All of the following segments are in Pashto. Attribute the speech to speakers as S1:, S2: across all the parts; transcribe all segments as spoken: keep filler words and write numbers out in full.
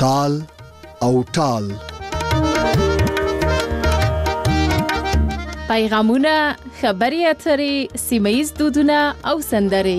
S1: تال او ټال.
S2: پیغامونه، خبري اترې، سیمه‌ییز دودونه او سندرې.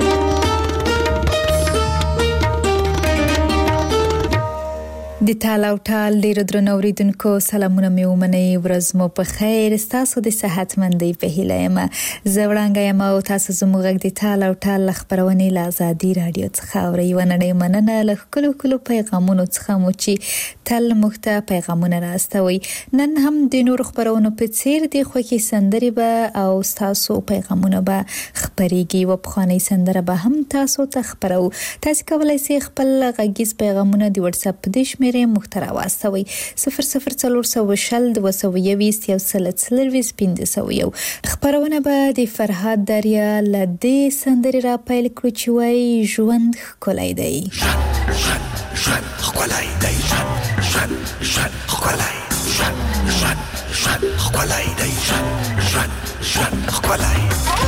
S3: د تال او ټال ډیرو درنو اوریدونکو سلامونه مې ومنئ. ورځ مو په خیر. ستاسو د صحتمندۍ په هیله یم. زه وړانګه یم او تاسو زموږ غږ د تال او ټال خبرونه له آزادي رادیو څخه اورئ. ونړۍ مننه له کلو کلو پیغامونو څخه مو چې تل مخته پیغامونه راستوي. نن هم د نور خبرونو په څیر د خوږی سندرې به او تاسو پیغامونه به خبريږي و په خاني سندره به هم تاسو ته خبرو. تاسو کولای شئ خپل غږیز پیغامونه د واتس اپ د شمېرې محتوا واستوي صفر صفر څلور سوه شل دوه سوه یویشت یو سل څلرویشت پنځه سوه یو. خبرونه به د فرهاد دریا له دې سندرې را پیل کړو چې وایي ژوند ښکلی دی.
S4: ژوند ژوند ژوند ښکلی دی. ژوند ژوند ژوند ښکلی. ژوند ژوند ژوند ښکلی دی. ژوند ژوند ژوند ښکلی.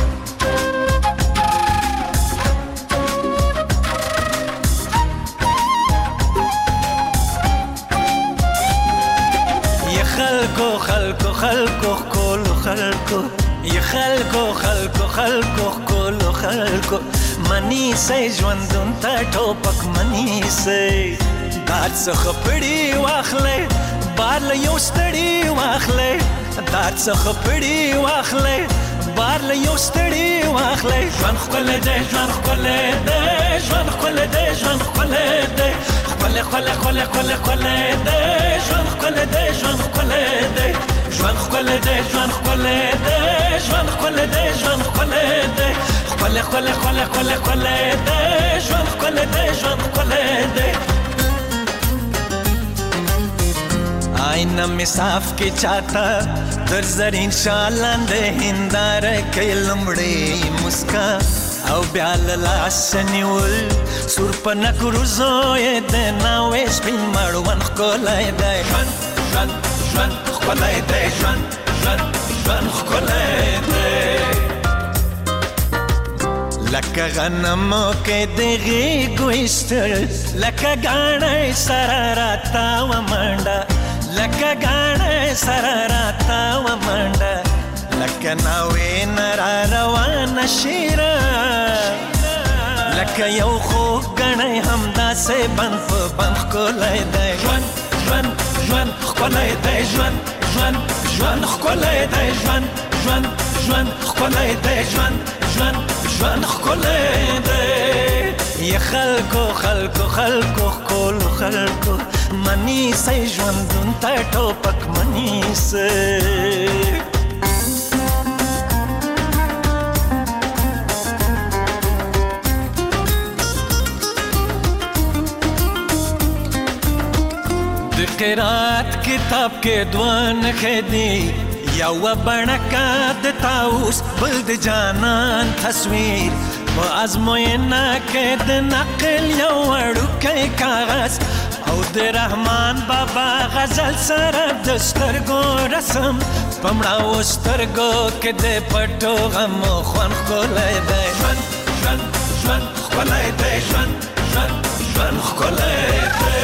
S5: خلکو خلکو خلکو کولو خلکو ی خلکو خلکو خلکو کولو خلکو منی سي ژوندون ته ټوپک منی سي دار څخه پړی واخلې بار له یو ستړی واخلې دار څخه پړی واخلې بار له یو ستړی واخلې ژوند خپل دې ژوند خپل دې ژوند خپل دې ژوند خپل دې خپل خپل خپل خپل خپل دې ژوند خپل دې ژوند خپل دې ژوند خپل دې ژوند خپل دې ژوند خپل دې ژوند خپل دې خپل خپل خپل خپل خپل دې ژوند خپل دې ژوند خپل دې آینه می صاف کی چاته در زرین شالند هندار کلمړې مسکا او بیال لاسنیول سور پنا کروزوی د ناوې سپین مړوند خولای دی. ژوند ژوند ژوند خولای دی. ژوند ژوند ژوند خولای دی. لکه غنمو کې دغه ګوښتل لکه غاڼې سره راتا و منډه لکه غاڼې سره راتا و منډه لکه ناوې نرا روان شیرا لکه یو خو غنې همدا سه بند په بند کولای دی. ژوند ژوند ژوند کولای دی. ژوند ژوند ژوند کولای دی. ژوند ژوند ژوند کولای دی. ژوند ژوند ژوند کولای دی. ی خلکو خلکو خلکو کولو خلکو منی سي ژوندون ته ټوپک منی سي. قرات کتاب کې دوان خدي یو بڼکا د تاوس بل د جانان تصویر په ازموینه کې د نقل یو وړوکی کاغذ او د رحمان بابا غزل سره د سترګو رسم پمړاو سترګو کې د پټو غم خوان خولای دی. ژوند ژوند ژوند خولای دی. ژوند ژوند ژوند خولای دی.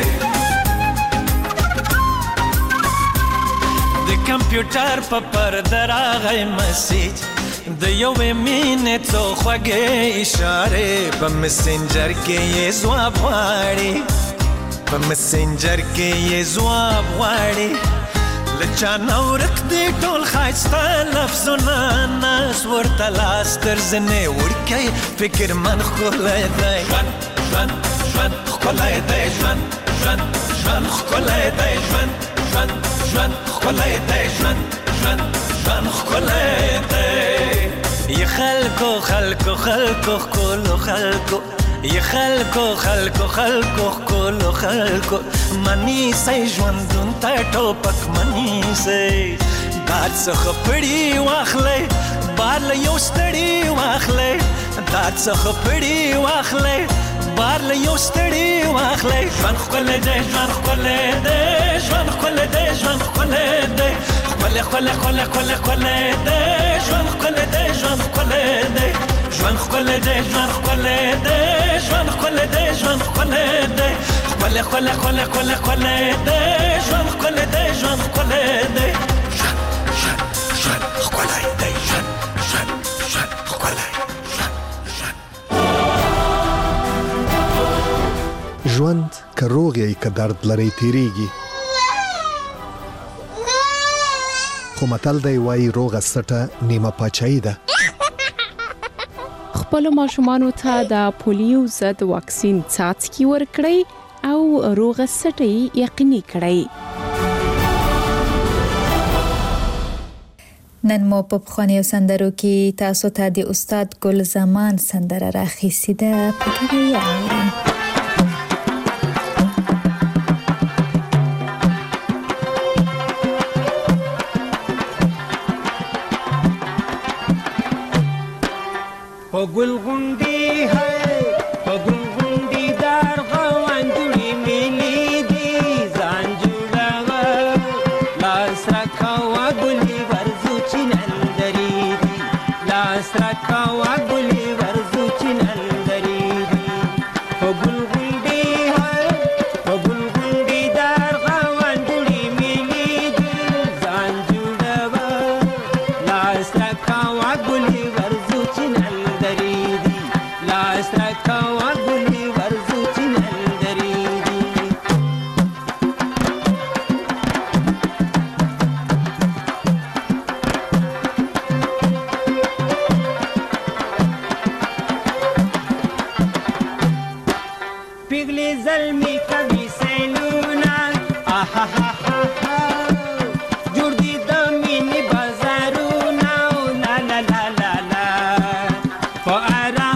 S5: کمپیوټر په پرده راغی مسیج د یوې مینې څو خوږې اشارې په مسنجر کې یې ځواب غواړي په مسنجر کې یې ځواب غواړي له چا نه ورک دی ټول ښایسته لفظونه ناز ورته لاس تر زنې وړکی فکر من ښکلی دی. ژوند ژوند ژوند ښکلی دی. ژوند ژوند ژوند ښکلی دی. ژوند ژوند ژوند ښکلی دی. ژوند ژوند ژوند ښکلی دی. ی خلکو خلکو خلکو ښکلو خلکو ی خلکو خلکو خلکو ښکلو خلکو منی سي ژوندون ته ټوپک منی سي دار څخه پړی واخلې بار له یو ستړی واخلې دار څخه پړی واخلې بار له یو ستړی واخلې ژوند ښکلی دی. ژوند ښکلی دی. ژوند ښکلی دی. ژوند ښکلی دی. ښکلی ښکلی ښکلی ښکلی ښکلی دی. ژوند ښکلی دی. ژوند ښکلی دی. ژوند ښکلی دی. ژوند ښکلی دی. ژوند ښکلی دی. ژوند ښکلی دی. خله خله خله خله خله ده ژوند خله ده ژوند خله ده
S4: ژوند ژوند ژوند خله ده ژوند ژوند ژوند خله
S1: ژوند که روغ یې که درد لري تیریږي، خو متل دی وایي روغه سټه نیمه پاچاهي ده.
S2: خپلو ماشومانو ته د پولیو ضد واکسین څاڅکي ورکړئ او روغه سټه یقیني کړئ.
S3: نن مو په پخوانیو سندرو کې تاسو ته د استاد ګل زمان سندره راخیستې ده، په کې یې اورئ.
S6: پگل غنڈی ہے پگل غنڈی دار غوان جڑی ملی دی زان جڑا لاس رکھوا گلی ورزو چنندری دی لاس رکھوا گلی ورزو چنندری دی پگل غنڈی ہے پگل غنڈی دار غوان جڑی ملی دی زان جڑا لاس رکھوا گلی ورزو چنندری لاس رکھوا گلی ورزو چنندری دی پگلی ظلمی کبھی سینونا آہا ہا ہا ہا جڑ دی دمینی بازارونا لا لا لا لا لا فارا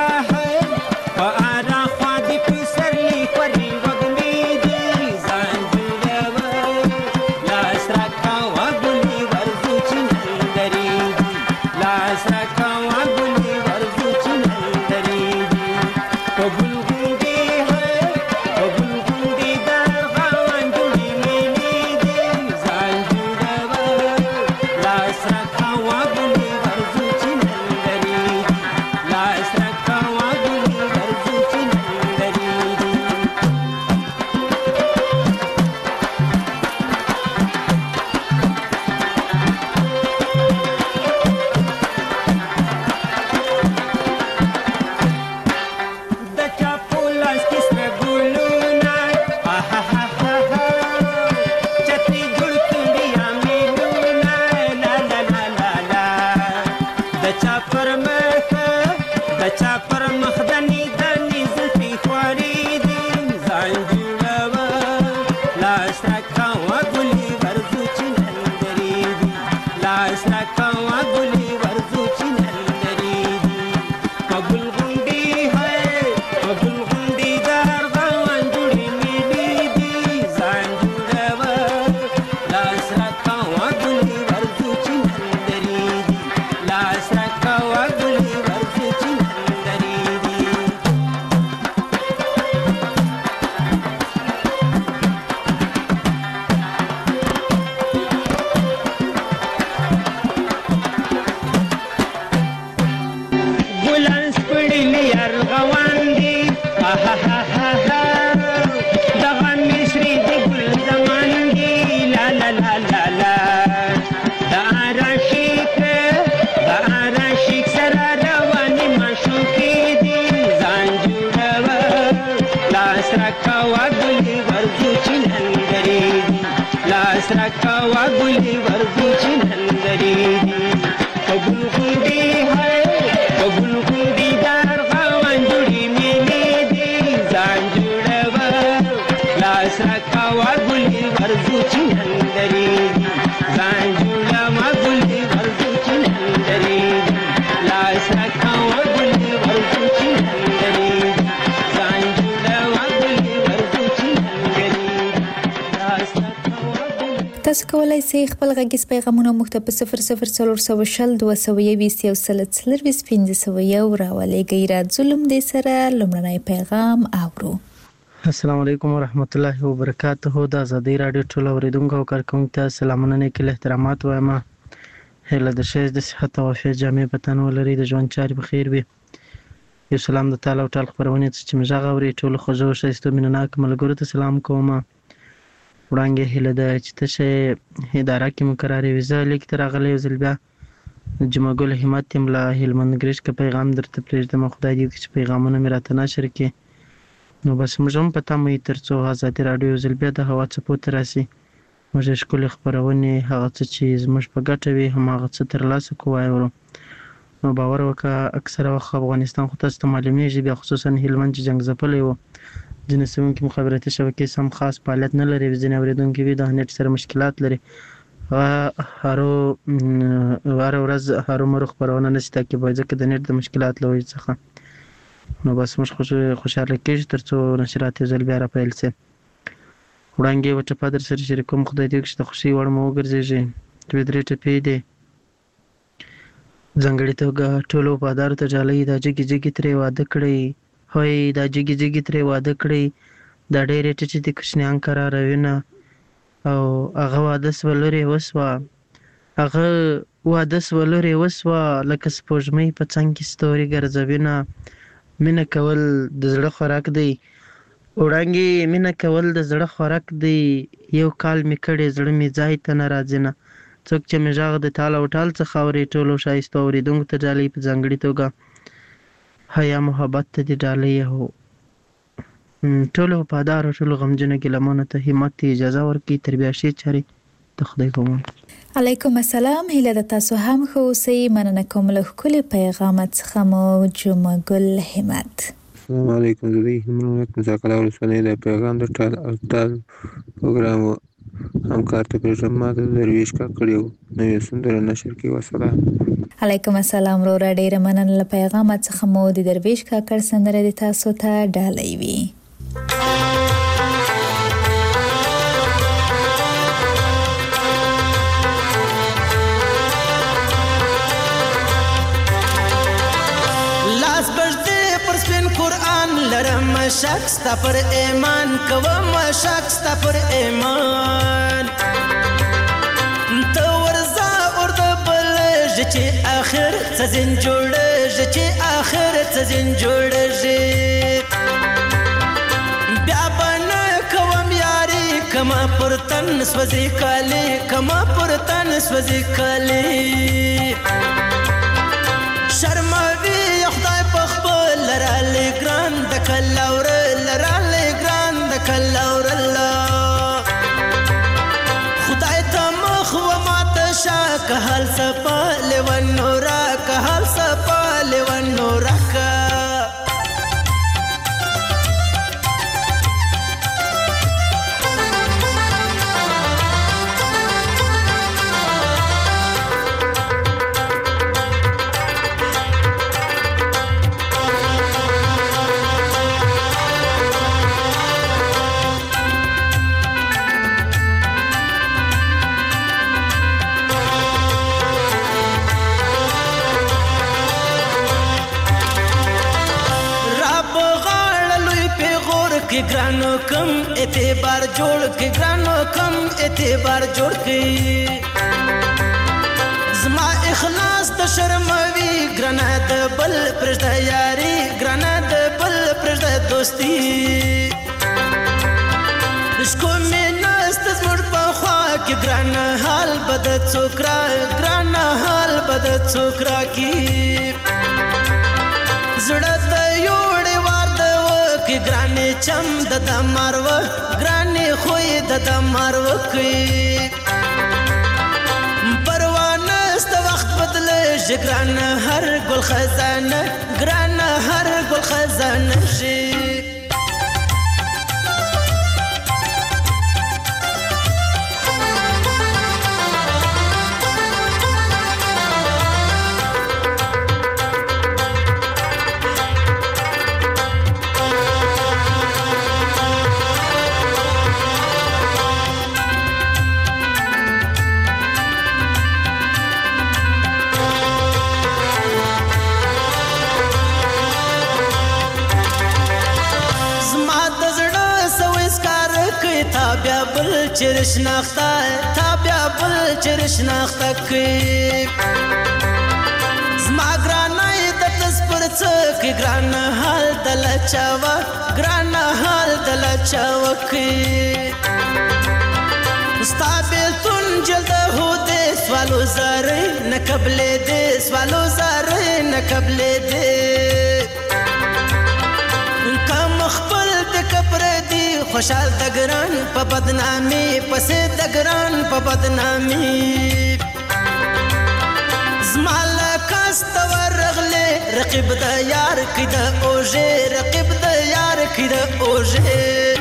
S3: تاسو کولای شئ خپل غږیز پیغامونه مخ ته په صفر صفر څلور سوه شل دوه سوه یویشت یو سل څلرویشت پنځه سوه یو راولېږئ. راځو دې سره لومړنی پیغام اورو.
S7: السلام علیکم ورحمت الله وبرکاته. د ازادي رادیو ټول اوریدونکو او کارکونکو ته سلامونه نیکل احترامات وایم. هله د شه د صحت او عافیت جامع پتن ولري، د ژوند چارې بخیر وي. یو سلام د تعالی او ټال خبرونه چې مې غږ اوري ټول خو زه شایسته مینناک ملګرو ته سلام کوم. وړاندې هله ده چې تشه اداره کې مقرره ویزه لیک تر غلې وزل بیا جمعه ګل همت تم لا هلمند ګریش کا پیغام درته پرېږدم. خدای دې چې پیغامونه مې راته نشر کړي. نو بس موږ هم پته مې تر څو آزادي رادیو وزل بیا د هوا څپو ته راسي موږ ښکلې خپرونې هغه څه چې زموږ په ګټه وي هم هغه څه ترلاسه کوو وایو. نو باور وکړه اکثره وخت افغانستان خو تاسو ته معلومیږي بیا خصوصا هلمند چې جنګ ځپلی و ځینې سیمو کې مخابراتي شبکې سم خاص فعالیت نه لري ځینې اورېدونکي وي د نېټ سره مشکلات لري هغه هرو هره ورځ هرومرو خپرونه نشي تعقیبوي ځکه د نېټ د مشکلات له وجې څخه. نو بس موږ خوشحاله کېږو تر څو نشرات یو ځل بیا راپیل سي. وړاندې یوه ټپه در سره شریکوم. خدای دې وکړي چې د خوښۍ وړ مو وګرځېږي. دوې درې ټپې دي. ځانګړې توګه ټولو وفادارو ته ډالۍ دا جګې جګې ترې واده کړی هوی دا جګې جګې ترې واده کړی دا ډېرې ټیټې دي کوچنیان قراروینه او هغه واده سوه لور یې وسوه هغه واده سوه لور یې وسوه لکه سپوږمۍ په څنګ کې ستوري ګرځوینه. مینه کول د زړه خوراک دی وړانګې مینه کول د زړه خوراک دی یو کال مې کړی زړه مې ځای ته نه راځي نه. څوک چې مې غږ د ټال او ټال څخه اوري ټولو ښایسته اورېدونکو ته ډالۍ په ځانګړې توګه حیا محبت ته دې ډالۍ هو ټولو وفادارو ټولو غمجنو ګیلمانو ته همت اجازه ورکړي تر بیا ښې چارې د خدای په امان.
S3: علیکم السلام. هیله د تاسو هم ښه اوسئ. مننه کوم له ښکلي پیغامات څخه مو جمعه ګل همت.
S8: السلام علیکم. زه د هلمند مزاکله ولسوالۍ د پیغام د ټال او ټال پروګرام همکار ته پرېږدم. ما د درویش کاکړ یو نوې سندره نشر کړې. وسلام.
S3: علیکم السلام. وروره ډېره مننه له پیغامات څخه مو د درویش کاکړ سندره د تاسو ته ډالۍ وي.
S5: لاس بجدې پر سپین قرآن لرم شک ستا پر ایمان کوم شک ستا پر ایمان ته ورځه اور د بلژ چې آخر څه ځین جوړېږي چې آخر څه ځین جوړېږي بیا به نه کوم یاري کما پر تن سوځي کالي کما پر تن سوځي کالي شرموي خدای په خپل لرالی ګران د کلاور لرالی ګران د کلاور الله خدای ته مخ و ماته شا که حال سپا لیوان نورا که حال سپا لیوان نورا که کې ګرانو کم اعتبار جوړ کې ګرانو کم اعتبار جوړ کې زما اخلاص د شرموي ګرانه د بل پرځه یاري ګرانه د بل پرځه دوستي شکو مې نست زموږ په خوا کې ګرانه حال بد څوکرا ګرانه حال بد څوکرا کې زړه د یوړې وار د کې ګرانې چم د د مارو ګرانې خوې د د مارو کې پروانه ست وخت بدلېږي ګرانه هر ګل خزانه ګرانه هر ګل خزانه شي چر شناخته تا بیا بل چر شناخته کې زما ګرانه د تس پر څه کې ګران حال دل چاوا ګران حال دل چاوکي مستقبل تون جلد هو دې سوالو زارې نه قبلې دې سوالو زارې نه قبلې دې کم خپل د کبر دی خوشحال د ګران په بدنامي پسې د ګران په بدنامي زمال کاست ورغله رقیب د یار کې د اوجه رقیب د یار کې د اوجه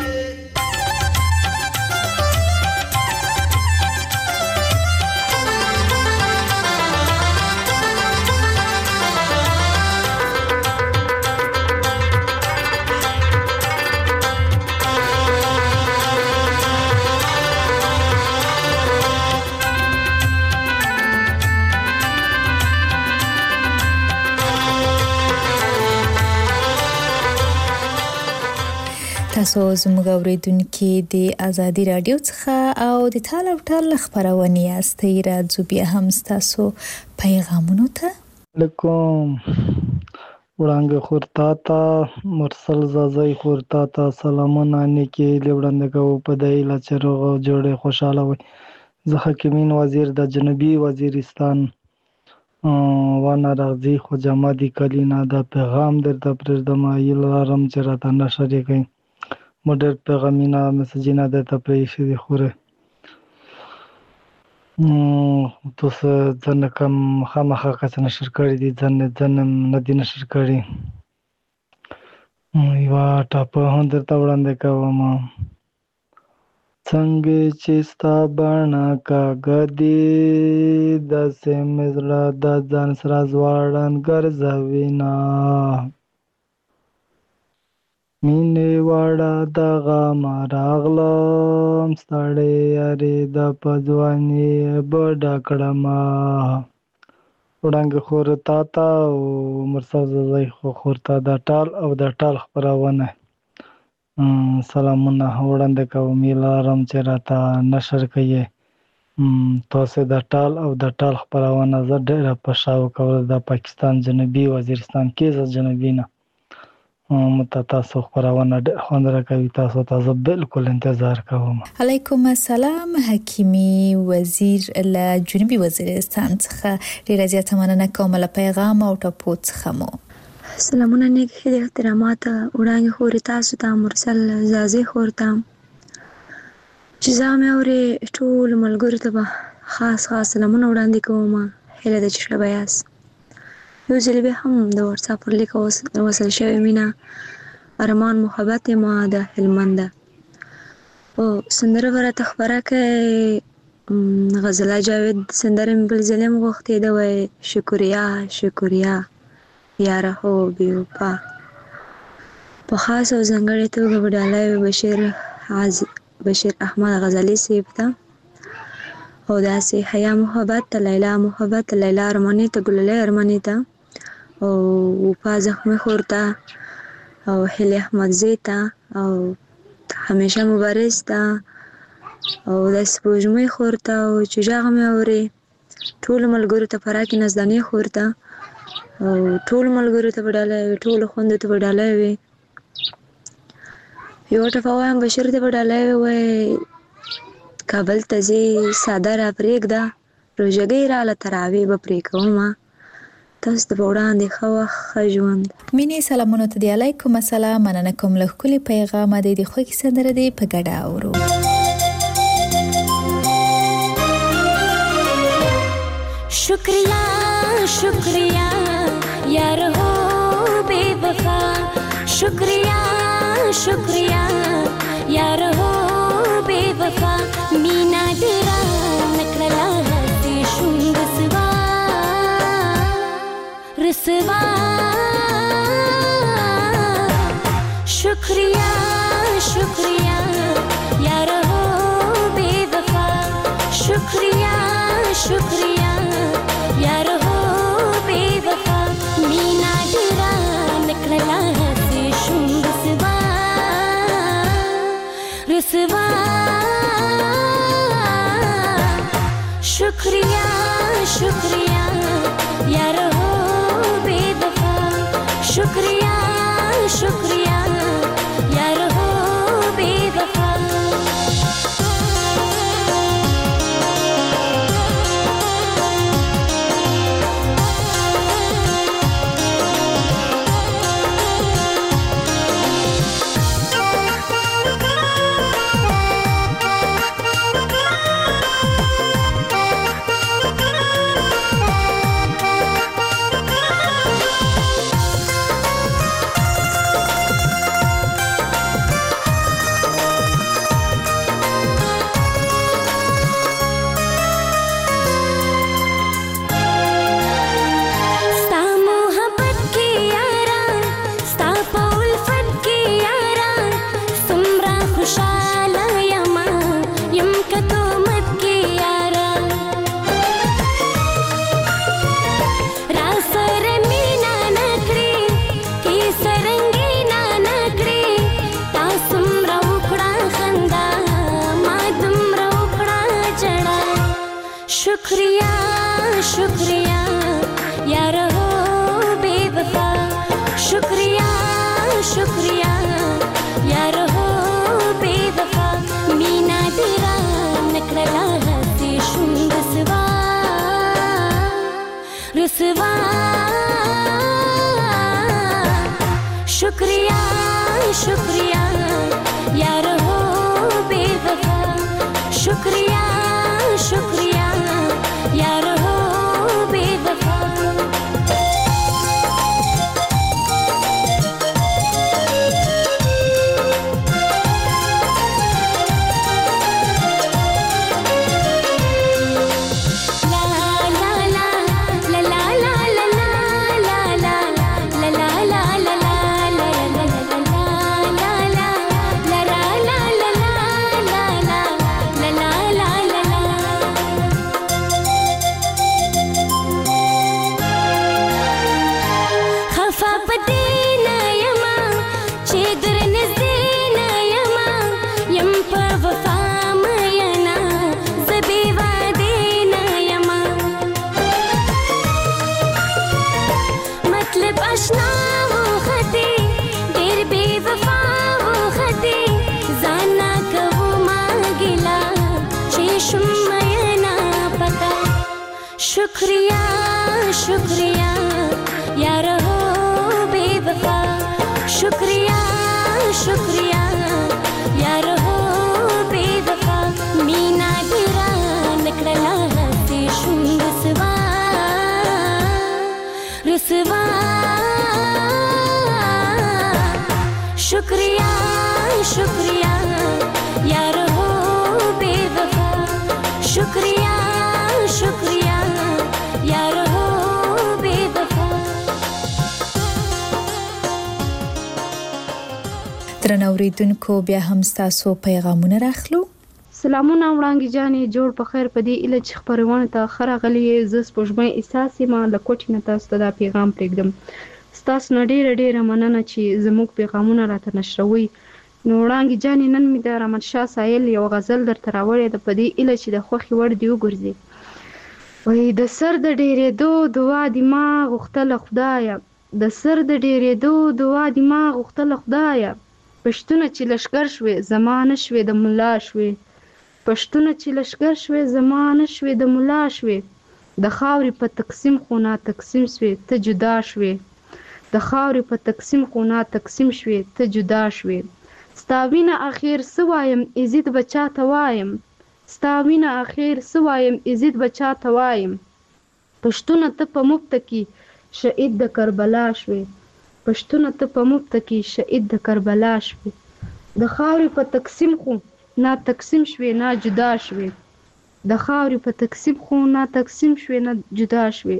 S3: تاسو زموږ اوریدونکو د ازادي رادیو څخه او د ټال او ټال خبرونه یاستئ. راځو بیا هم تاسو پیغامونو ته.
S9: علیکم وړاندې خورتا تا مرسل زازای خورتا تا سلامونه نیکی لوړاندې کو په دایله چرغ جوړه خوشاله وي. زه حکیمین وزیر د جنوبي وزیرستان وانا راځي خو جمادي کلینا د پیغام درته پرېږدم ایل لرم چې راته نشر کوي مډر پیغامینا مسجینا درته پرېښې دي خوره تاسو ځنه کوم خامخا کس نشر کړی دي ځنه ځنه نه دي نشر کړی یو ټاپ هم درته وړاندې کوم څنګه چې ستا باڼه کاږدي داسې مې زړه د ځان سره ځواړن ګرځوینه مینې واړه دغه ما راغلم ستړی یارې د په ځواني بډه کړمه وړاندې خور تا ته او مرسل زازای خور ته د ټال او د ټال خپرونه سلامونه وړاندې کوم لرم چې راته نشر کوي تاسو د ټال او د ټال خپرونه زه ډېره په شاو کول د پاکستان جنوبي وزیرستان کې ز جنوبي نه مت تاسو خبرونه خوند راکوي تاسو ته بالکل انتظار کوم.
S3: علیکم السلام حکیمی وزیر له جنوبي وزیرستان څخه ډیر زیاته مننه کوم له پیغام او ټاپو څخه مو.
S10: سلامونه نیک هدي احترامات وړاندې خوري تاسو ته مرسل زازي خورته چې زامه اوري ټول ملګرو ته خاص خاص سلامونه وړاندې کوم هله د چشره بیاس یو ځل به هم د واتساپ پر لیک وصل شوی مینا ارمان محبت ما د هلمند او سندره ورته خبره کوي غزلا جاوید سندره بل ظلم غوښتي دا وای شکریا شکریا یاره هو بیوپا په خاص او ځانګړې توګه وډالای بشیر حاضر بشیر احمد غزالی سیب ته او داسې حیا محبت لیلا محبت لیلا ارمانی ته ګلله ارمانی ته او په زخمه خورتا او هلی احمد زیتا او همیشه مبارز تا او د سپوږمۍ خورتا او چجاغ مې اوري ټول ملګرو ته پراکې نزدانې خورتا او ټول ملګرو ته وډاله ټول خوند ته وډاله وي یو ټفاوام بشیر ته وډاله وي کابل ته زی ساده را پرېږده روژګۍ راله تراوی به پرې کومه تاسو ته وړاندې ښه وخت ښه ژوند.
S3: مینې سلامونه ته دی. علیکم السلام مننه کوم له ښکلي پیغامه دی د خوږې سندره دی په ګډه اورو.
S11: شکریہ شکریہ یار ہو بے وفا شکریہ شکریہ یار ہو بے وفا مینا ډیرا نکړلا هستی شوم رسوا رسوا شکریہ شکریہ یار ہو بے وفا شکریہ شکریہ یار ہو بے وفا مینا ډیرا نکړلا هستی شوم رسوا رسوا شکریہ شکریہ یار ہو بے وفا शुक्रिया शुक्रिया यार हो बेवफा शुक्रिया शुक्रिया यार हो बेवफा शुक्रिया शुक्रिया यार हो बेवफा शुक्रिया शुक्रिया यार हो बेवफा मीना गिरा नकड़ला हसी शुंग रसवा रसवा शुक्रिया शुक्रिया यार हो बेवफा शुक्रिया शुक्रिया यार हो बेवफा
S3: درنو اوریدونکو بیا هم ستاسو پیغامونه راخلو.
S12: سلامونه وړاندې جانې جوړ په خیر په دې اله چې خبرونه ته خره غلي ز سپوږمۍ احساسې ما له کوټې نه تاسو ته دا پیغام پرېږدم. ستاسو نه ډېره ډېره مننه چې زموږ پیغامونه راته نشروي. نو وړاندې جانې نن مې د رحمت شاه سایل یو غزل درته راوړې ده په دې اله چې د خوښې وړ دې وګرځي. وای د سر د ډېرېدو دعا دې ما غوښتله خدایه د سر د ډېرېدو دعا دې ما غوښتله خدایه پښتونه چې لشکر شوې زما نه شوې د ملا شوې پښتونه چې لشکر شوې زما نه شوې د ملا شوې د خاورې په تقسیم خو نا تقسیم شوې ته جدا شوې د خاورې په تقسیم خو نا تقسیم شوې ته جدا شوې ستا وینه اخر څه وایم عزت به چاته وایم ستا وینه اخر څه وایم عزت به چاته وایم پښتونه ته په مفته کې شهید د کربلا شوې پښتونه ته په مفته کې شهید د کربلا شوې د خاورې په تقسیم خو نا تقسیم شوې نا جدا شوې د خاورې په تقسیم خو نا تقسیم شوې نا جدا شوې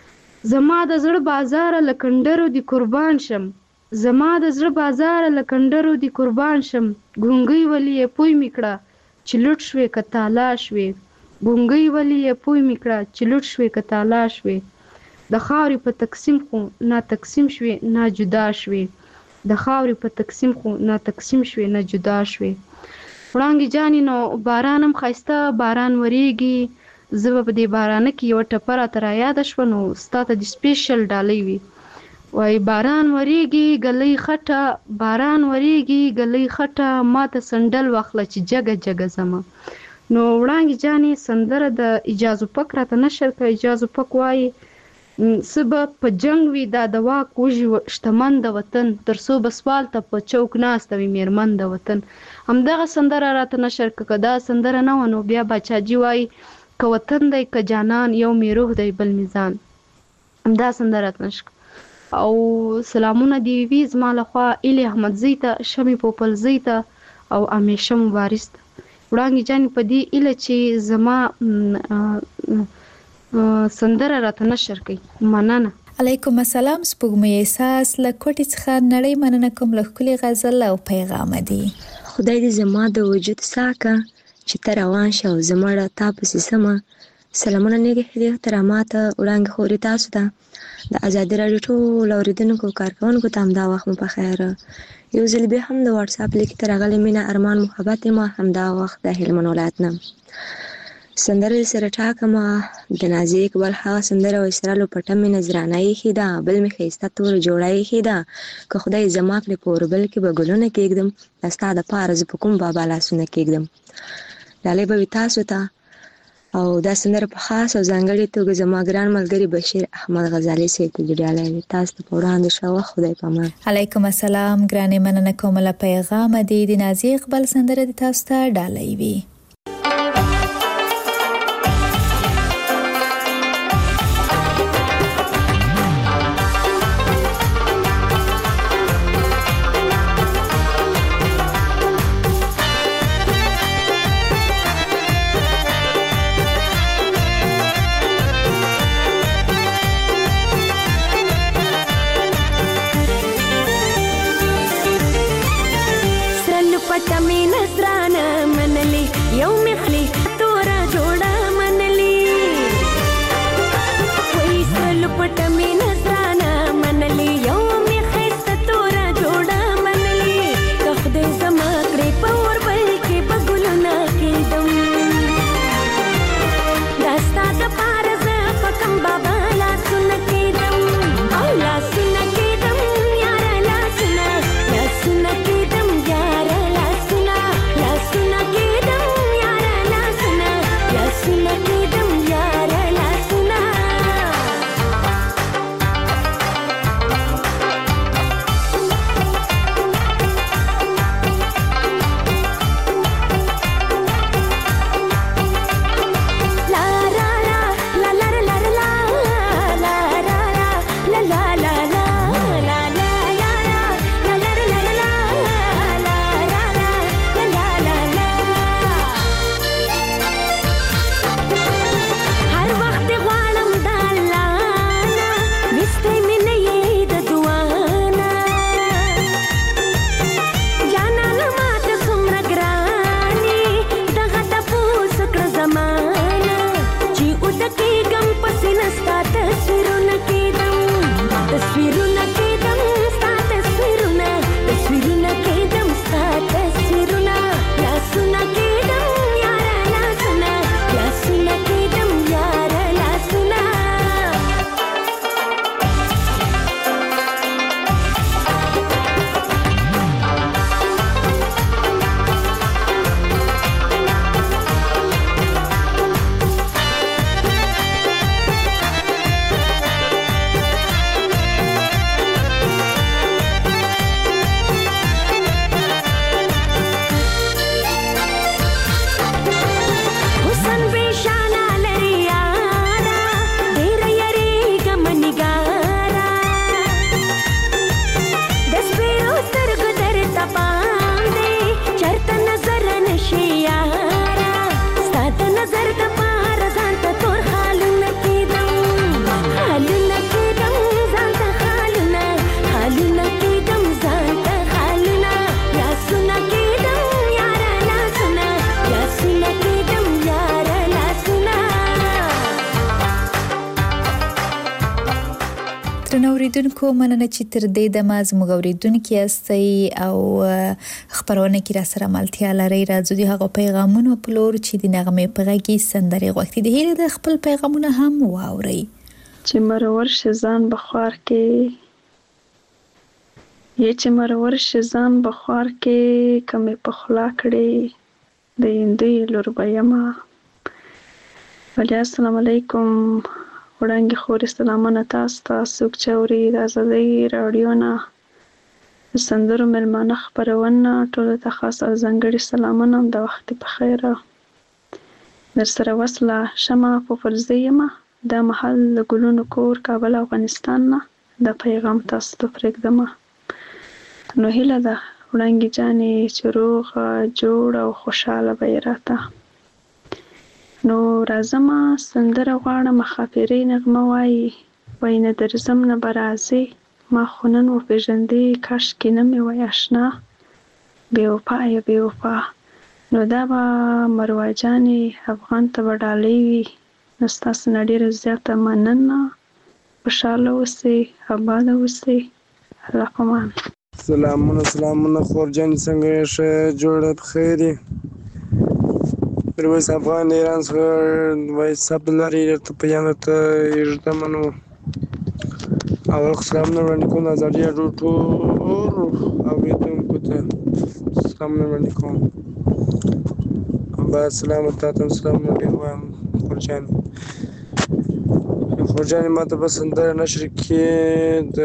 S12: زما د زړه بازار لکندرو دی قربان شم زما د زړه بازار لکندرو دی قربان شم ګونګي ولی پوي میکړه چې لټ شوې کتالا شوې ګونګي ولی پوي میکړه چې لټ شوې کتالا شوې د خاورې په تقسیم خو نا تقسیم شوې نا جدا شوې د خاورې په تقسیم خو نا تقسیم شوې نا جدا شوې وړانګې جانې نو باران هم ښایسته باران وریږي زه به په دې بارانه کې یوه ټپه راته رایاده شوه نو ستا ته د سپیشل ډالۍ وي وای باران وریږي ګلۍ خټه باران وریږي ګلۍ خټه ماته سندل واخله چې جګه جګه زما نو وړانګې جانې سندره د اجازو پک راته نشر کړه اجازو پک وایي څه به په جنګ وي دا د واک وږي شتمن د وطن تر څو به سوال ته په چوک ناسته وي میرمن د وطن همدغه سندره راته نشر کړه که دا سندره نه وه نو بیا باچاجي وایي که وطن دی که جانان یو می روح دی بل میزان همدا سندره راته نشر او سلامونه دی وي زما لخوا ایلي احمدزۍ ته شمې پوپلزۍ ته او همیشه مبارز ته وړانګې جانې په دې ایله چې زما سندره راته نشر کوي مننه
S3: علیکم السلام سپوږمۍ احساس له کوټې څخه نړۍ مننه کوم له ښکلي غزل او پیغام دی
S10: خدای دې زما د وجود ساکه چې ته روان شه او زما ډه تا پسې سمه سلامونه نیک هیلې احترامات وړاندې خورې تاسو ته د ازادي راډیو ټولو اورېدونکو کارکوونکو ته همدا وخت مو په خیر یو ځل بیا هم د واتساپ لیک ته راغلی مینه ارمان محبت ما همدا وخت د هلمند ولایت نه سندره سره ټاکمه د نازي اقبال هغه سندره وایسرالو پټه مې نظرانه ایښې ده بل مې ښایسته تور جوړه ایښې ده که خدای زما کړې په اوربل کې به ګلونه کېږدم د ستا دپاره زه په کوم بابا لاسونه کېږدم ډالۍ به وي تاسو ته او دا سندره په خاص او ځانګړې توګه زما ګران ملګري بشیر احمد غزالي صاحب ته ډالۍ وي. تاسو ته په وړاندې شوه. خدای پامان.
S3: علیکم السلام ګرانې، مننه کوم له پیغام دی د نازي اقبال سندره د تاسو ته ډالۍ وي. اوریدونکو مننه چې تر دې دمه زموږ اوریدونکو یاستئ او خبرونه کې را سره ملتیا لري. راځو د هغه پیغامونو په لور چې د نغمې په غږی سندري غوښتي د هیله د خپل پیغامونه هم واوري.
S13: چې مرور شزان بخوار کې یې چې مرور شزان بخوار کې کمې په خلا کړې د اندې لور بیاما. ولی السلام علیکم وړاندې خور سلامونه تاسو ته څوک چې اوري د ازادۍ رادیو نه سندرو ملمانه خبرونه ټول ته خاص او ځانګړي سلامونه د وخت په خیر در سره وصله شمه په فرضیمه د محل ګلونو کور کابل افغانستان نه د پیغام تاسو ته پرېږدم. نو هیله ده وړاندې جانې چې روغ جوړ او خوشاله به راته. نو راځم سندره غواړم خاطرې نغمه وایي وای نه درځم نه برازي ما خونن و پیژندې کاش کې نه مې وای آشنا بې وفا یا بې وفا. نو دا به مروه جانې افغان ته به ډالۍ وي. نو ستاسو نه ډېره زیاته مننه. خوشاله اوسئ اباده اوسئ. الله پامان.
S14: سلامونه سلامونه خور جان څنګه یې ښه جوړه بخیر یې. میرویس افغان ایران څخه وایس عبدالله درته پیغام درته یږدم. نو اول خو سلامونه وړاندې کوم د ازادي راډیو ټول اورېدونکو ته سلامونه وړاندې کوم او با سلام تاسو سلام ډیر وایم خورجان خورجان ماته بس اندر نشر کې د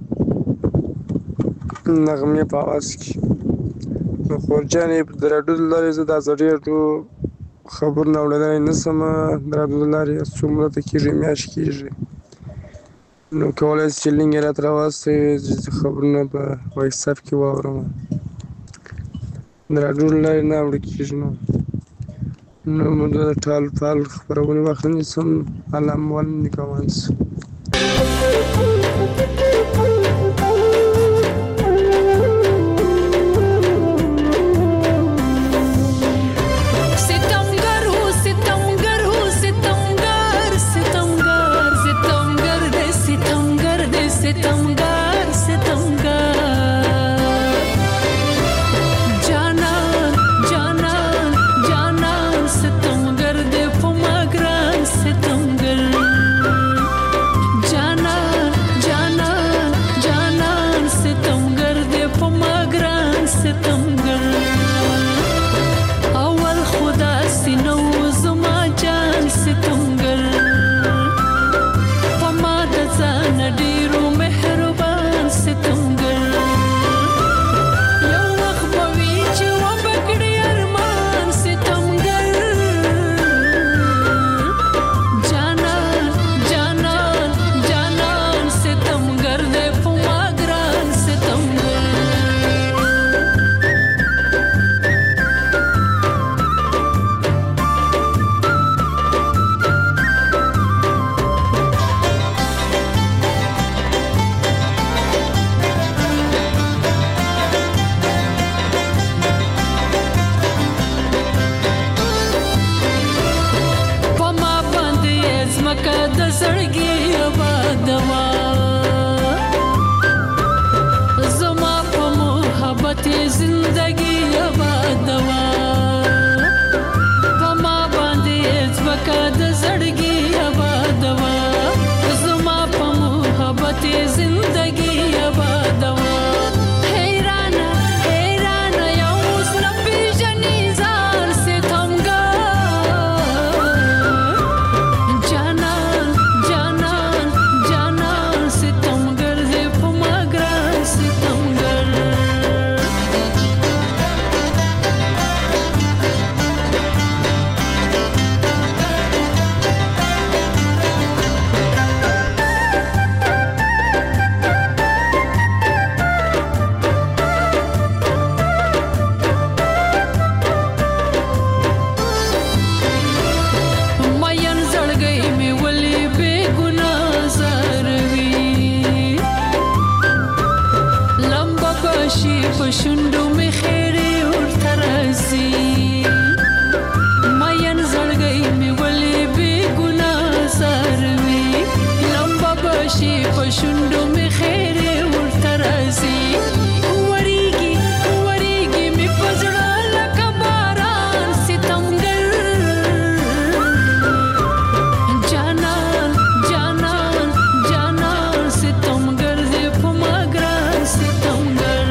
S14: نغمه په आवाज کې خورجان د راډیو لارې زه د ازریټو خبر نه وړاندې نسم د راډیو لارې څومره ته کېږي میاش کېږي نو کولای شي لینګ را تر واسطه خبرونه په وایس اپ کې واورم د راډیو لارې نه وړ کېږي نو نو موږ د ټال ټال خبرونه واخلې سم علم ول نکوانس
S15: सितमगार सितमगार जाना जाना जाना सितमगार दे फुमाग्रान सितमगार जाना जाना जाना सितमगार दे फुमाग्रान सितमगार अवल खुदा सिनो जुमा जान सितमगार फमा दजान डीरो مهربان ستمګر یو وخت به وي چې وبکړي ارمان ستمګر جانان جانان جانان ستمګر دې په ما ګران ستمګر د زړګي آبادوا زما په محبت زندگی آبادوا په ما باندې ځمکه د زړګي آبادوا زما په محبت زندگی آبادوا حیران حیران یو اوس نه پیژنې ځان ستمګر جانان جانان جانان ستمګر دې په ما ګران ستمګر مین زړګی مې ولې بې ګناه زاروي لمبه بشي په شونډو مې خیرې ورته راځي مین زړګی مې ولې بې ګناه زاروي لمبه بشي په شونډو مې خیرې ورته راځي وریږي وریږي مې په زړه لکه باران ستمګر جانان جانان جانان ستمګر دې په ما ګران ستمګر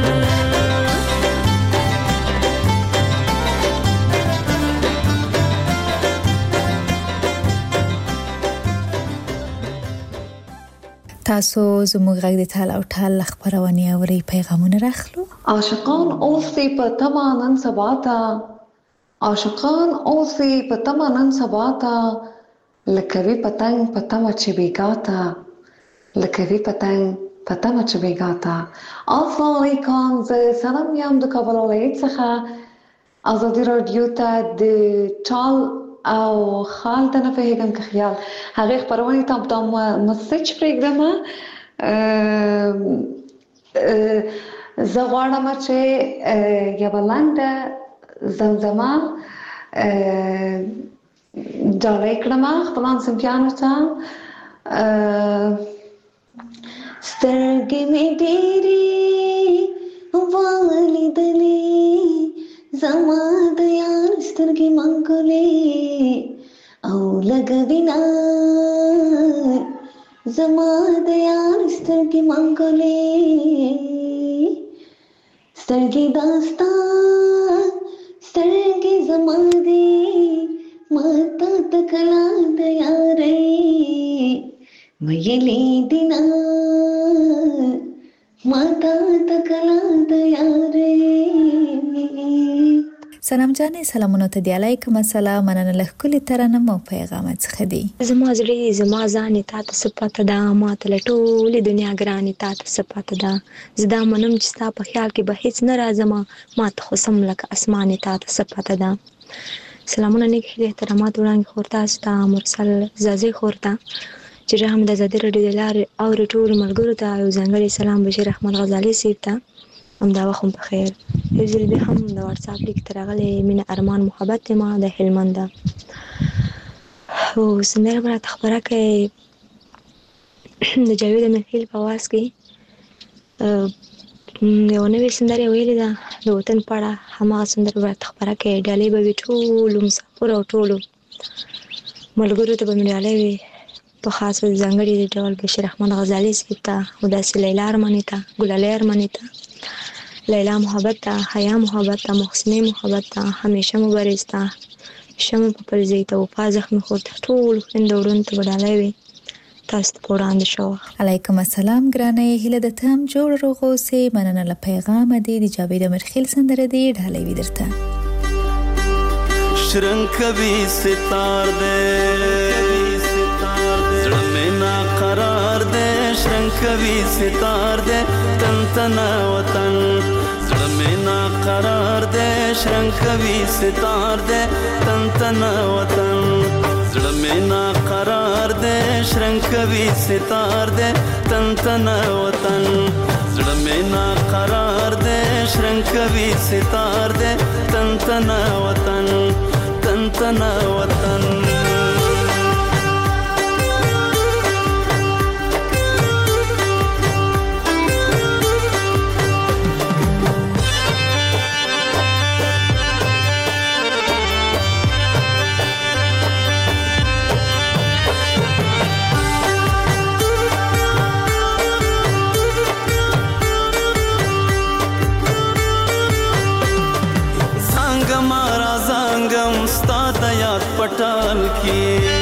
S3: تاسو زموږ غږ د ټال او ټال خبرونه اوري پیغامونه راخلو
S16: عاشقان اوسې په تمه نن سبا ته عاشقان اوسې په تمه نن سبا ته لکوي پتنګ په تمه چې بیګا ته لکوي پتنګ په تمه چې بیګا ته السلام علیکم زه سلام یم د کابل ولایت څخه ازادي رادیو ته د ټال او خال ته نه فهمم که خیال هغه خبرونه ته د مسج پروګرام زه غواړم چې یو لاندې زمزمه ډالۍ کړم خپلان سمپیانو ته سترګې مې ډېرې ولیدلې زما د یار سترګې منګولې او لګوینا زما د یار سترګې منګولې سترګې داستا سترګې زما دې ویلی دینا ماتا تکلا تیارې.
S3: سلام جانې سلامونه ته دی علیکم السلام مننه له کلی ترنم او پیغام څخه دی.
S10: زما زړه زما ځان ته تاسو پته ده ما ته ټول دنیا ګرانه تاسو پته ده زدا منم چې تاسو په خیال کې به هیڅ نه راځم ما ته خو سم لکه اسمان تاسو پته ده. سلامونه نیک احترامات وړاندې خورتا ستا مرسل زازي خورتا چې رحم د زادي رډي دلار او ټول ملګرو ته یو ځانګړي سلام بشیر احمد غزالي سیب ته هم دا وخت په خیر. یو ځل به هم د واتس اپ لیک ترغلې مینه ارمان محبت ما د هلمند او سندره برات خبره کوي د جاوید محفل په واس کې یو نوې سندره ویلې ده د وطن په اړه. هماغه سندره برات خبره کوي ډالۍ به ټول مسافر او ټول ملګرو ته به ډالۍ وي په خاص ځانګړي ډول بشیر احمد غزالي سیب ته او داسې لیلا ارماني ته ګلالۍ ارماني ته لیلا محبت ته حیا محبت ته محسنه محبت ته همیشه مبارز ته شمه په پرځي ته او پازخ مخ ټول خوندورون ته ډالۍ وي تاسو ته وړاندې شو.
S3: علیکم السلام ګرانه هله د تم جوړ روغو سه مننه له پیغام دی د جاوید مرخیل سندره دی ډالۍ وی درته.
S17: شرنګ کوي ستار دې زړه مې نا قرار دې شرنګ کوي ستار دې تن تن وطن زړه مې نا قرار دې شرنګ کوي ستار دې تن تن وطن زړه مې نا قرار دې شرنګ کوي ستار دې تن تن وطن زړه مې نا قرار دې شرنګ کوي ستار دې تن تن وطن تن تن وطن. پټال کې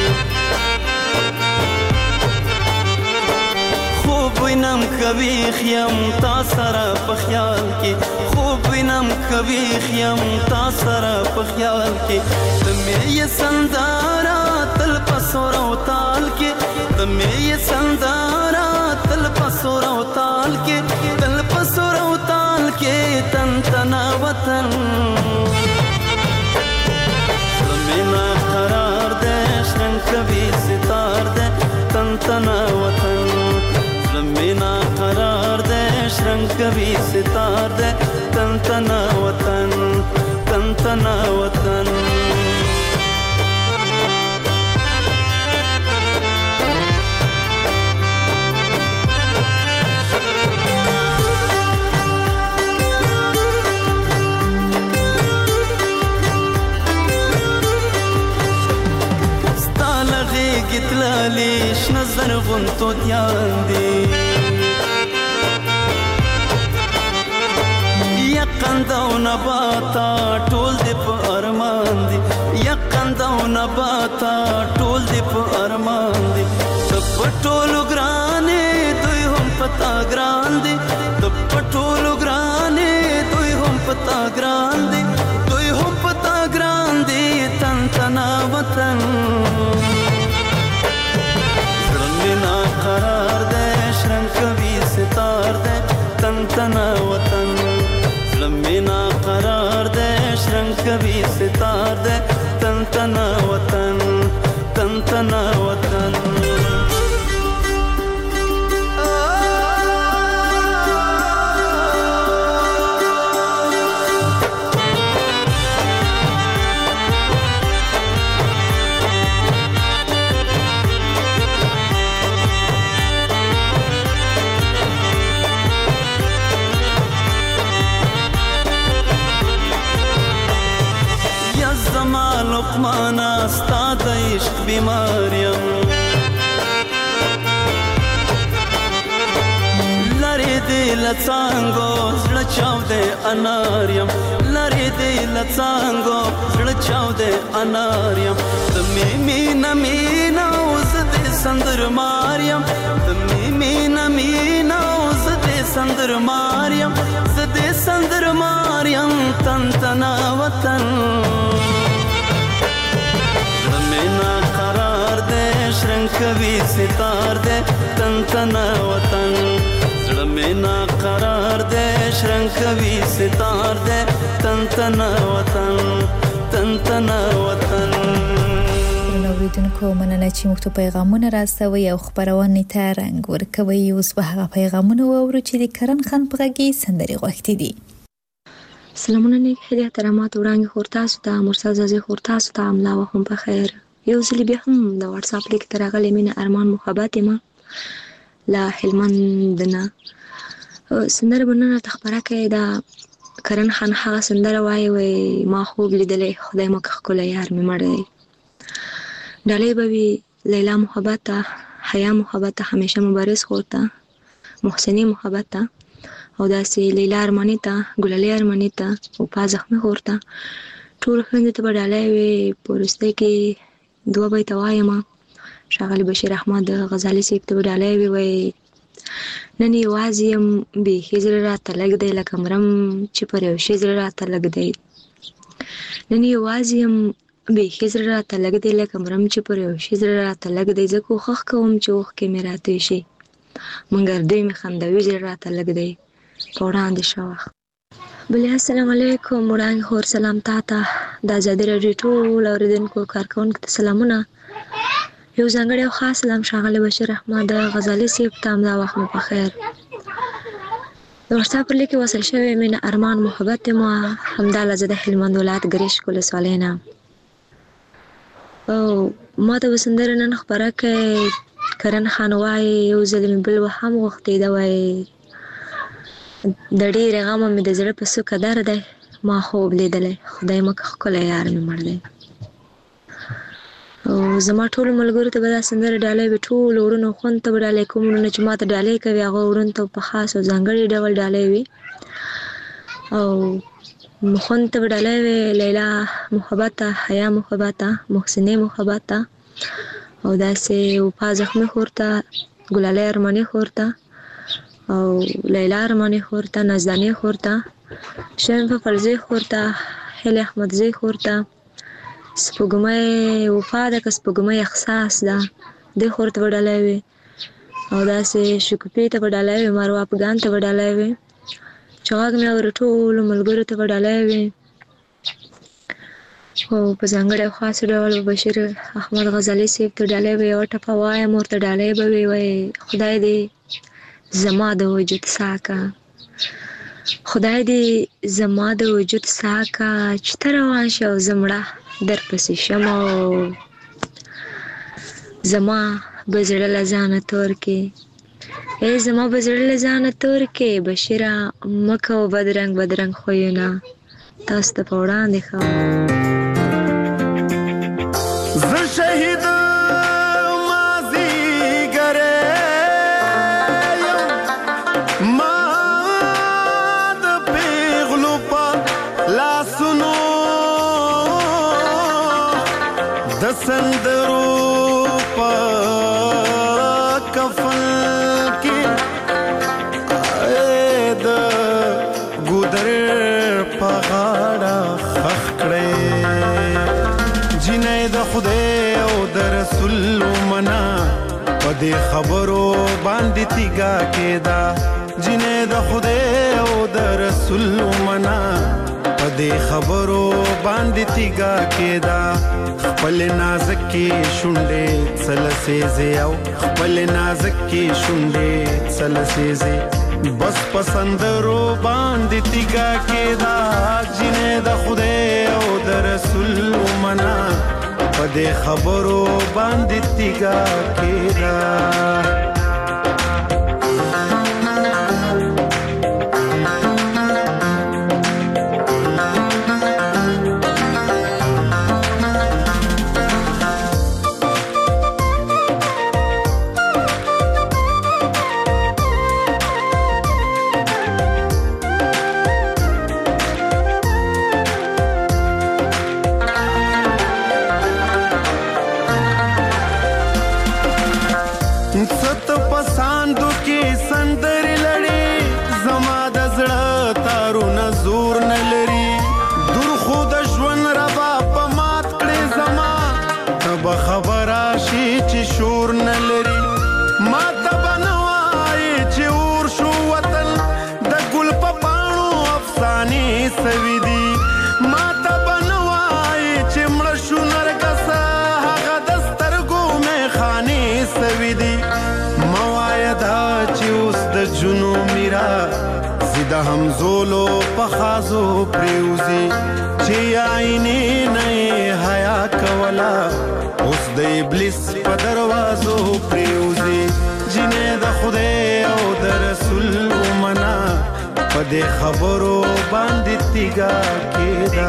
S17: خوب وینم کوي خیم تا سره په خیال کې خوب وینم کوي خیم تا سره په خیال کې تمه یې سندارا تل پسور او تال کې تمه یې سندارا تل پسور او تال کې تل پسور او تال کې تن تن وطن مینا قرار دے شرنگ کبھی ستار دے تن تن وطن مینا قرار دے شرنگ کبھی ستار دے تن تن وطن تن تن وطن. گتلالی شنظر غنتو دیان دی یقنده و نباتا ټول دی په ارمان دی یقنده و نباتا ټول دی په ارمان دی تب ټولو ګرانې دوی هم پتا ګران دی تب ټولو ګرانې دوی هم پتا ګران دی دوی هم پتا ګران دی تن تنا وطن مینا قرار دے شرنگ کبھی ستار دے تن تن وطن مینا قرار دے شرنگ کبھی ستار دے تن تن وطن تن تن وطن. لقمانا ستا د عشق بیماریم لری دی لڅانګو زړه چاو دې اناریم لری دې لڅانګو زړه چاو دې اناریم د میمی نمینا اوس دې سندر ماریم د میمی نمینا اوس دې سندر ماریم ز دې سندر ماریم تن تنا وطن مینا قرار دې شرنګ کوي ستار دې تن تنا وطن زړه مینا قرار دې شرنګ کوي ستار دې تن تنا وطن تن تنا وطن.
S3: اوریدونکو مننه چې موږ ته پیغامونه راستوي او خبرونه ته رنګ ورکوي. اوس به هغه پیغامونه واورو چې د کرن خان په غږی سندري غوښتي دي.
S10: سلامونه نیک هدیه ترامات وړاندې خورتا ستا مرسل زازي خورتا ستا املا وهم په خیر. یو ځل بیا هم د واتس اپ لیک ترغلې مینه ارمان محبت ما لا هلمندنا سندره بننه تخبره کوي دا کرن خان هغه سندره وایي وای ما خوب لیدلې خدای مکه خپل یار مې مړ دی. ډالۍ به وي لیلا محبت ته، حیا محبت ته، همیشه مبارز خورته، محسنی محبت ته او داسې لیلا ارمانی ته، ګلالي ارمانی ته او پا زخمي خورته ټول خویندو ته به ډالۍ وي. په وروستۍ کې دوه بیته وایم. ښاغلي بشیر احمد غزالي صاحب ته به ډالۍ وي وایي نن یوازې یم بیخي زړه راته لږ دی لکه مرم چې پر یو شي زړه راته لږ دی. نن یوازې یم بیخي زړه راته لږ دی لکه مرم چې پر یو شي زړه راته لږ دی. زه کوښښ کوم چې اوښکې مې راتوی شي مګر دوی مې خندوي زړه راته لږ دی. په وړاندې شه وخت بلې السلام علیکم. وړاندې خور سلام تا ته د ازادي راډیو ټول اورېدونکو کارکوونکو ته سلامونه. یو ځانګړی او خاص سلام ښاغلی بشیر احمد غزالي صاحب ته همدا وخت مو په خیر. د واتساپ پر لیک کې وصل شوی مینه ارمان محبت ما همدا لزه د هلمند ولایت ګریش ولسوالۍ نه او ما ته به سندره نن خپره کړې کرن خان وایي یو ځل مې بل وهم غوښتېده وایي د ډېرې غمه مې د زړه په څوکه در دی ما خوب لیدلی خدای مکه ښکلی یار مې مړ دی. او زما ټولو ملګرو ته به دا سندره ډالۍ وي. ټولو وروڼو خوند ته به ډالۍ کوم وروڼه چې ما ته ډالۍ کوي هغه وروڼو ته په خاص او ځانګړي ډول ډالۍ وي. او خوند ته به ډالۍ وي لیلا محبت ته، حیا محبت ته، محسنې محبت ته او داسې وفا زخمي خور ته، ګلالۍ ارماني خور ته او لیلا ارماني خور ته، نازدانې خور ته، شریفه فرزي خور ته، هیلې احمدزۍ خور ته، سپوږمۍ وفا ده که سپوږمۍ احساس ده دې خور ته به ډالۍ وي او داسې شکوفي ته به ډالۍ وي، مروه افغان ته به ډالۍ وي، چې غږ مې اوري ټولو ملګرو ته به ډالۍ وي. او په ځانګړي او خاص ډول بشیر احمد غزالي صاحب ته ډالۍ وي. یوه ټپه وایم ورته ډالۍ به وي وایي خدای دې زما د وجود ساکه، خدای دې زما د وجود ساکه چې ته روان شې او زه مړه درپسې شم او زما به زړه له ځانه تور کې ای زما به زړه له ځانه تور کې بشیره مه کوه بدرنګ بدرنګ خویونه. تاسو ته په وړاندې ښه
S17: زه شهید مازیګری یم ما د پیغلو په لاسونو د سندرو په کفن کې د ګودر په غاړه خښ کړی جینۍ د خدای او د رسول منا په دې خبرو باندې تیګا کېدا جینۍ د خدای او د رسول منا په دې خبرو باندې تیګا کېدا خپل نازکې شونډې څلسېزې او خپل نازکې شونډې څلسېزې بس پسندرو باندې تیګا کېدا جینۍ د خدای او د رسول منا په دې خبرو باندې تیګا کېدا.
S18: سوي دي ما ته بنوای چې مړ شو نرګسه هغه د سترګو مې خانې سوي دي موای دا چې اوس د جنو میرا زیده همزولو په خازو پریوزي چې آینې نه حیا کولا اوس د ابلیس په دروازو پریوزي جنې د خدای او د رسول ومنا په دې خبرو باندې تیګا کېدا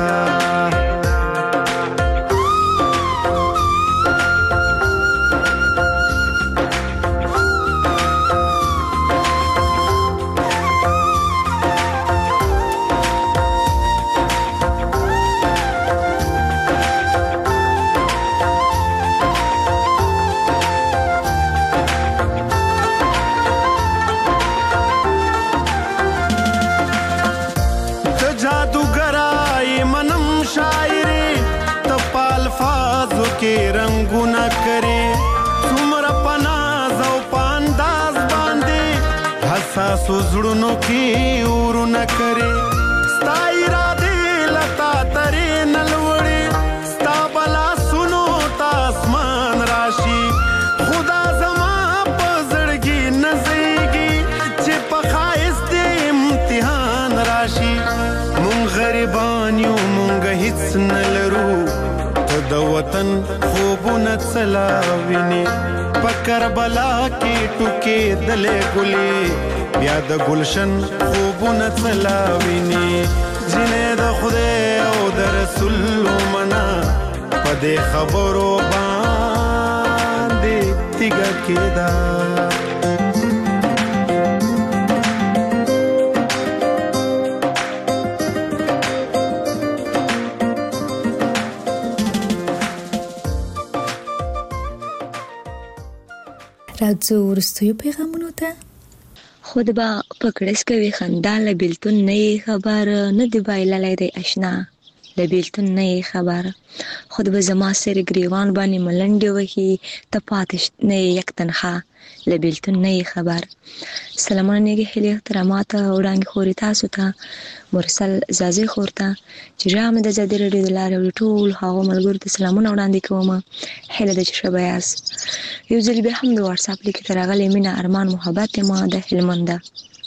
S18: رنگونه کرے څومره پناز او پانداز باندې حساسو زړونو کې اورونه کرے ستا ارادې لتا ترې نلوړې ستا بلا سنو تا اسمان راشي خدا زما په زړګي نزيږي چې په ښایست دې امتحان راشي مونږ غریبان یو مونږ هیڅ نه لرو د وطن خوبونه څلاویني په کربلا کې ټوکې دلې ګلې بیا د گلشن خوبونه څلاویني جنې د خدای او د رسول ومنا په دې خبرو باندې تیګه کېدا
S3: راځو وروستیو پیغامونو ته.
S10: خود به پکړس کوي خندا له بیلتون نه خبر نه دی بایللای دی آشنا له بیلتون نه خبر خود به زما سر گریوان باندې ملنډي وهي ته پاتش نه یک تنها له بیلتون نه خبر سلامونه نیږي هلي احترامات وړاندې خوري تاسو ته مرسل زازي خورته چې جام د زدي رډي د لارې ټول هغه ملګرو ته سلامونه وړاندې کوم هله د شبياس یو ځل به هم د واتس اپ لیک ترغلې مینا ارمان محبت ما د هلمنده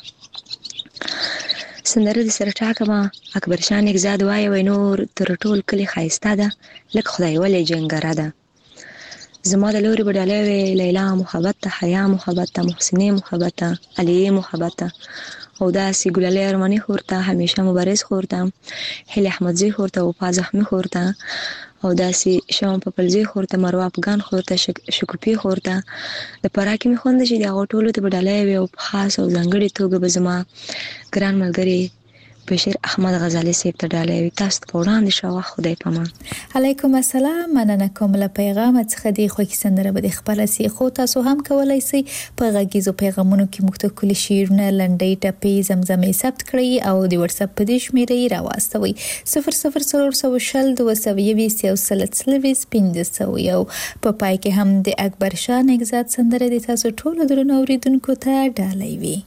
S10: سندره د سره ټاکما اکبر شان اگزاد وای وای نور تر ټول کلی خایسته ده لکه خدای ولې جنګره ده زما د لوري بډاله وی لیلا محبت حیا محبت محسنه محبت علی محبت او دا سی ګلالي ارمانی خورته همیشه مبارز خورته هل احمد زی خورته او پاز احمد خورته او دا سی شوم په پلزی خورته مروه افغان خورته شک... شکوپی خورته د پراکی می خوند چې دا غټولو ته بډاله وی او خاص او ځنګړي توګه به زما ګران ملګری بشیر احمد غزالی سیب ته ډالې تاسو په وړاندې شو خدای پامان.
S3: علیکم السلام مننه کوم له پیغام څخه دی خو کې سندره به خپل سی خو تاسو هم کولای شئ په غږیزو پیغامونو کې مختلف کلی شیرونه لنډۍ ټپې زمزمې ثبت کړئ او د واتس اپ په دې شمیرې راوستوي صفر صفر صفر شل دوه سوه بیست یو سل څلوېښت پنځه سوه یو په پای کې هم د اکبر شاه نگزاد سندره د تاسو ټول درنو اوریدونکو ته ډالۍ وي.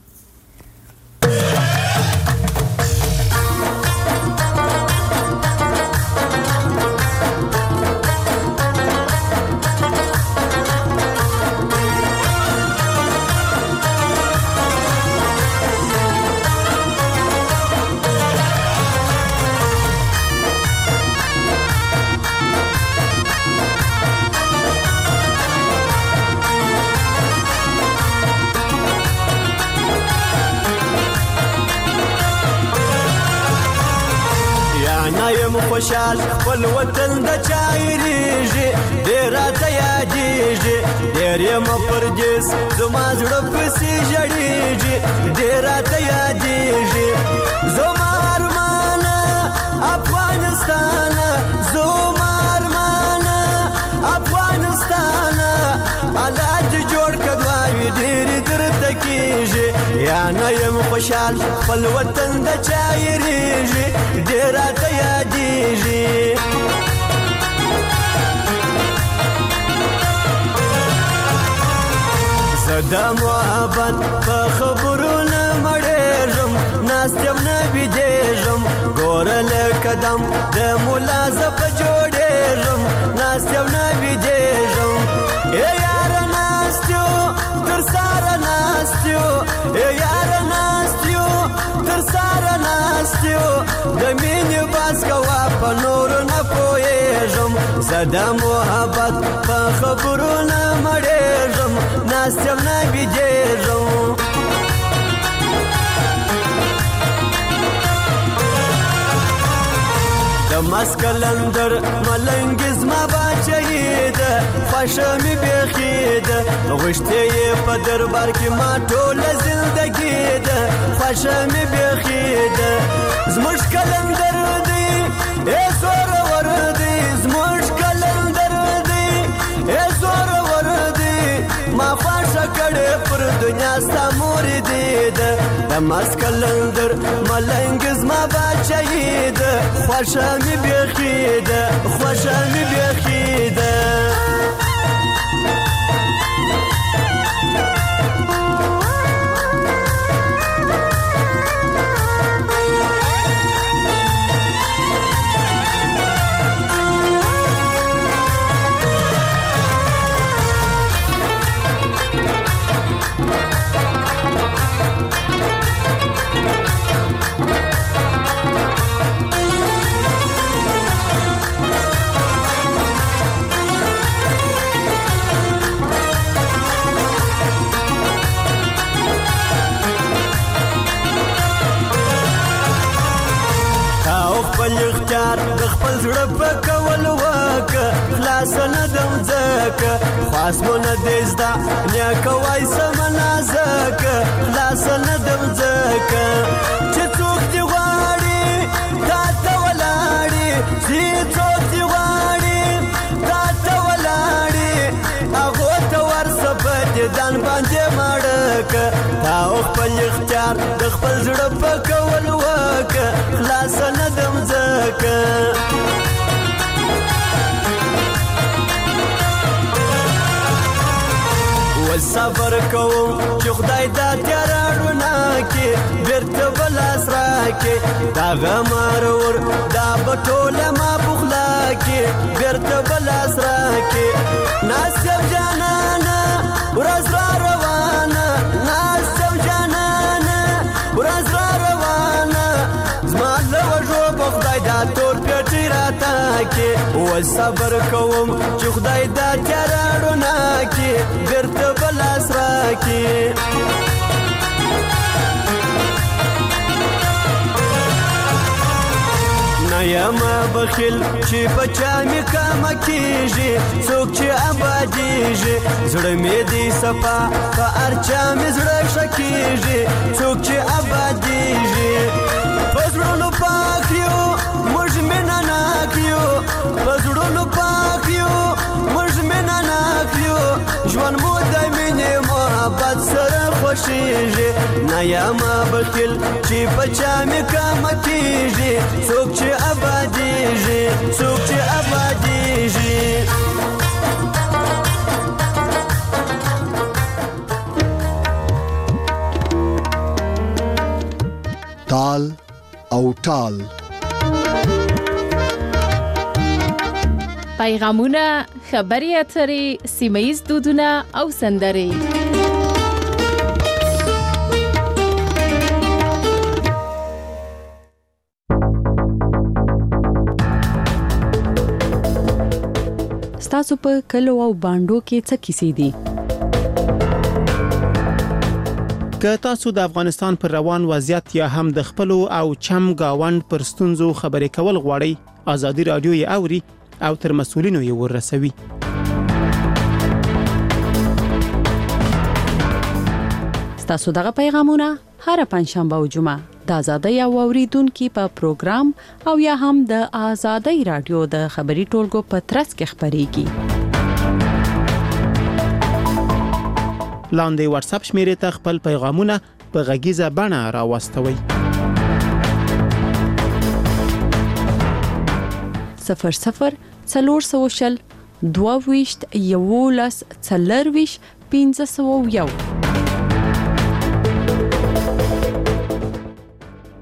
S17: خوشحال خپل وطن د چایریږي ډیر ته یادېږي ډیر یم پردیس زما زړه پسې ژړېږي ډیر ته یادېږي زما ارمان افغانستان زما ارمان افغانستان الله دې جوړ کړي ډیر درته کېږي یا نه یم خوشحال خپل وطن د چایریږي ډیر ته یادېږي زه د محبت په خبرو نه مړېږم نه ناستم نبی دیژم ګوره لکه دم د مولا زه په جوړېږم ناستم نبی دیژم ای یاره ناستیو تر ساره ناستیو ای یاره ناستیو تر ساره ناستیو د مینې باز کوه په نورو نه پوهېږم زه د محبت په خبرو نه مړېږم ناستم نبی دیژم د مسکلندر ملنګ زما باچهی ده خوښه مې بیخي ده غوښتې یې په دربار کې ما ټوله زندګي ده خوښه مې بیخي ده زموږ کلندر دی ای زورور دی زموږ کلندر دی ای زورور دی ما خوښه کړې پر دنیا ستا مور دی ده د مسکلندر ملنګ زما باچهی ده خوښه مې بیخي ده خوښه مې بیخي ده خپل اختیار د خپل زړه په کول وکه خلاص نه دم ځکه خاص مو نه دی زده نیکه وای سمه نازکه خلاص نه دم ځکه چې څوک دې غواړي تا ته ولاړي چې څوک دې غواړي تا ته ولاړي هغو ته ورسه په دیدن باندې مړکه تا خپل اختیار د خپل زړه په کول وکه خلاص نه دم ځکه صبر کوم چې خدای دا تیاره رڼا کې بیرته به لاس راکړي دا غم ارور دا به ټوله ما پخلا کې بیرته به لاس راکړي ناصب جانانه ورځ را روانه ناصب جانانه ورځ را روانه زما له وږو به خدای دا تور پیټی راته کې و صبر کوم چې خدای دا تیاره رڼا کې بیرته به لاس راکړي یما بخیل چې بچا مې کم کیږي څوک چې آبادیږي زړه مې دی صفا په ارچا مې زړه شکیږي څوک چې آبادیږي په زړونو پاک یو موږ مینه ناک یو په زړونو پاک یو موږ مینه ناک یو ژوند مو د مینې محبت سره خوښیږي نه یما بخیل چې بچا مې کم کیږي څوک چې آبادیږي څوک چې آبادیږي
S1: تال او ټال
S2: پیغامونه خبري اترې سیمایي دودونه او سندرې
S19: تاسو په کلو او باندو کې څه کیسې دي
S20: که تاسو د افغانستان پر روان وضعیت یا هم د خپل او چم گاوند پر ستونزو خبرې کول غواړئ ازادي رادیو یې اوري او تر مسؤلینو یې ورسوي
S19: تاسو دغه پیغامونه هر پنځشنبه او جمعه د ازادۍ او اوریدونکو په پروګرام او یا هم د ازادۍ رادیو د خبري ټولګو په ترڅ کې خبريږي
S20: لاندې واتس اپ شمیرې ته خپل پیغامونه په غږیزه بڼه راوستوئ
S19: صفر صفر څلور سوشل دوه ویشت یولس څلور ویشت پنځه سوه یو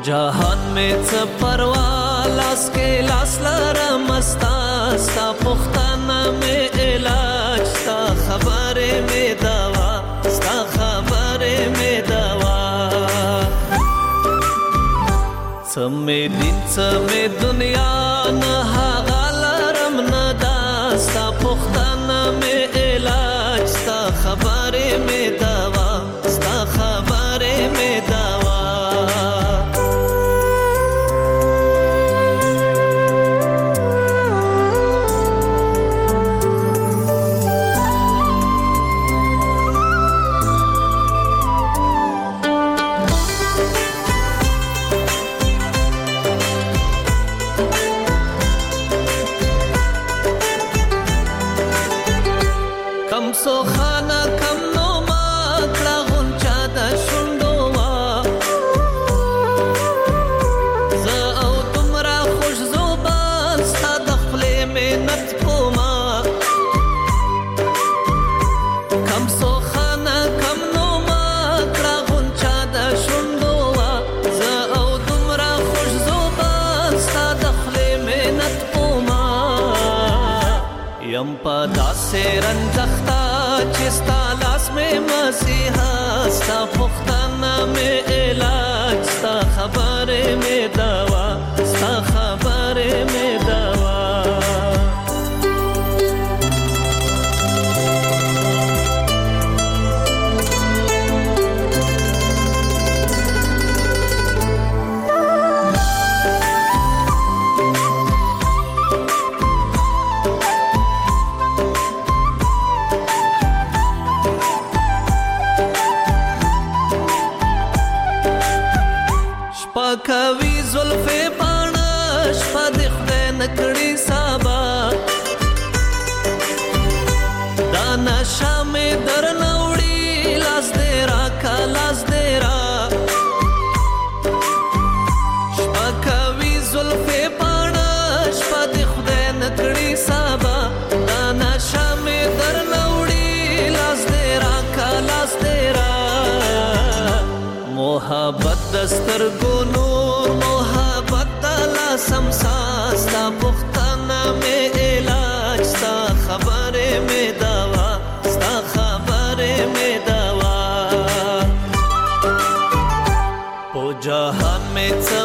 S5: جهان می څه پروا لاس کې لاس لرم ستا ستا پوښتنه می علاج ستا خبرې می دوا ستا خبرې می دوا څه می دین څه می دنیا نه هغه لرم نه دا ستا پوښتنه می علاج ستا خبرې می دوا ستا خبرې می دوا رنځختا چې ستا لاس مې مسیحا ستا پوښتنه مې علاج ستا خبرې مې دوا ستا خبرې مې دوا کوي زلفې پاڼه شپه د خدای نکړي سبا دا نشه مې درنه وړي لاس دې راکه لاس دې را شپه کوي زلفې پاڼه شپه د خدای نکړي سبا دا نشه مې درنه وړي لاس دې راکه لاس دې را محبت دسترګو نور محبت دلا سمسا ستا پختانه می علاج ستا خبرې می دوا ستا خبرې می دوا په جهان می څه